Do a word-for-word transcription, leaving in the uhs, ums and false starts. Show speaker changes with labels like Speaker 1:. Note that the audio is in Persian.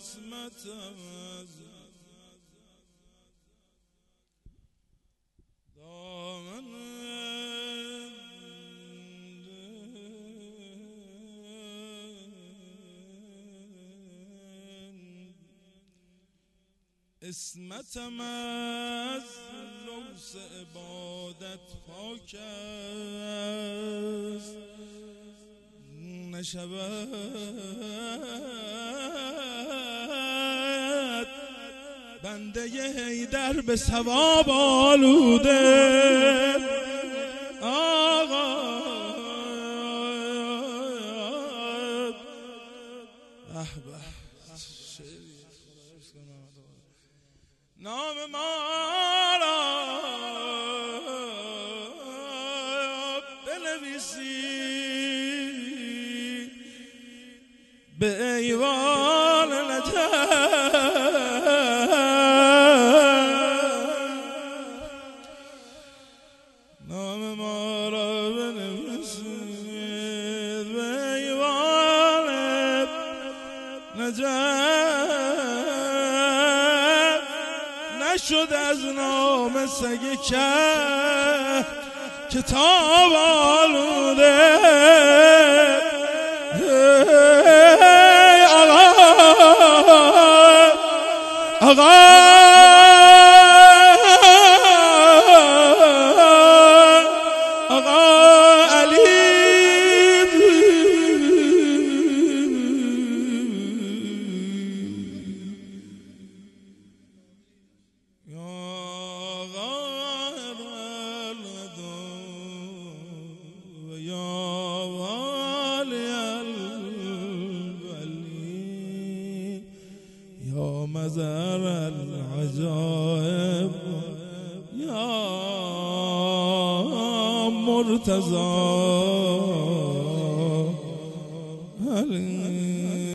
Speaker 1: اسمتم از دامن اسمتم از لوث عبادت پاک است نشود بنده حیدر به ثواب آلوده آقا احبه نام ما را بنویسی به ایوان نجف نام ما را بنویسی به ایوان نجف نشد از نام سگ که کتاب آلوده آقا آقا يا مزار العجائب يا مرتضى